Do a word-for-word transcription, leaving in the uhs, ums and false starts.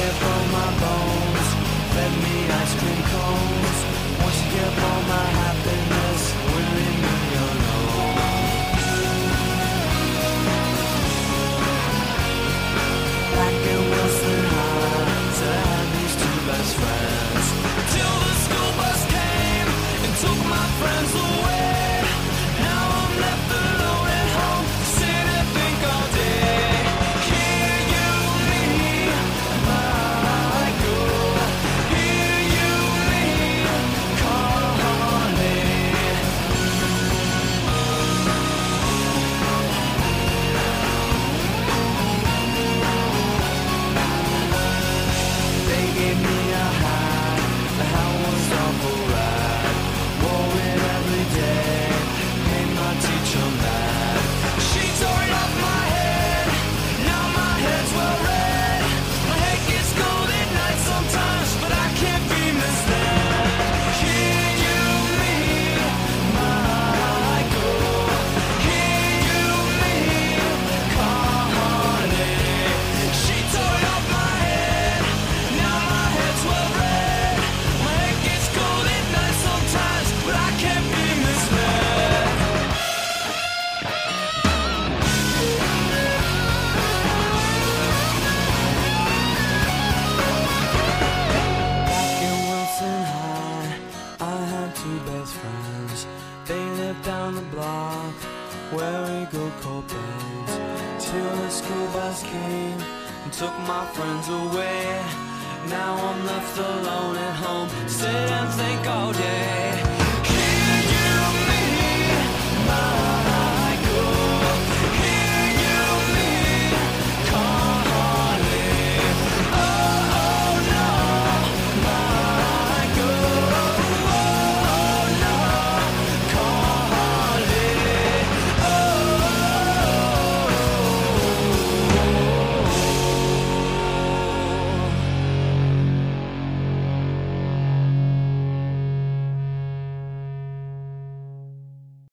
give all my bones, fed me ice cream cones. Once you give all my happiness, will leave me alone. Back in Wilson High, said I had these two best friends, till the school bus came and took my friends away. Now I'm left alone at home, sit and think all day. Hear you, me, my girl. Hear you, me, calling. They gave me a high, the hell was awful ride. Wore it every day, made my teacher mad. She tore it off my head, now my head's well red. My head gets cold at night sometimes, but I can't be misled. Hear you, me, my girl. Hear you, me, calling. She tore it off my head, now my head's well red. My head gets cold at night sometimes, but I can't be misled. Back in Wilson High, I had two best friends. They lived down the block where we go cold bands. Till the school bus came and took my friends away. Now I'm left alone at home, sit and think all day.